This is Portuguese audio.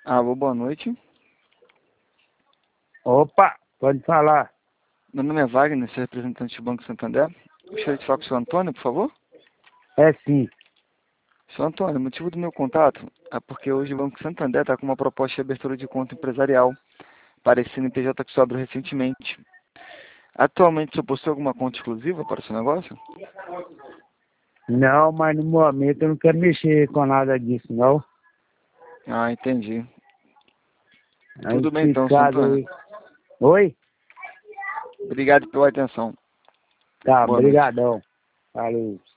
Alô, boa noite. Opa, pode falar. Meu nome é Wagner, sou representante do Banco Santander. Gostaria de falar com o senhor Antônio, por favor? É sim. Senhor Antônio, o motivo do meu contato é porque hoje o Banco Santander está com uma proposta de abertura de conta empresarial para esse CNPJ que se abriu recentemente. Atualmente, o senhor possui alguma conta exclusiva para o seu negócio? Não, mas no momento eu não quero mexer com nada disso, não. Ah, entendi. Aí Tudo bem se então, senhor caso Antônio. aí. Oi? Obrigado pela atenção. Tá, Boa noite. brigadão. Valeu.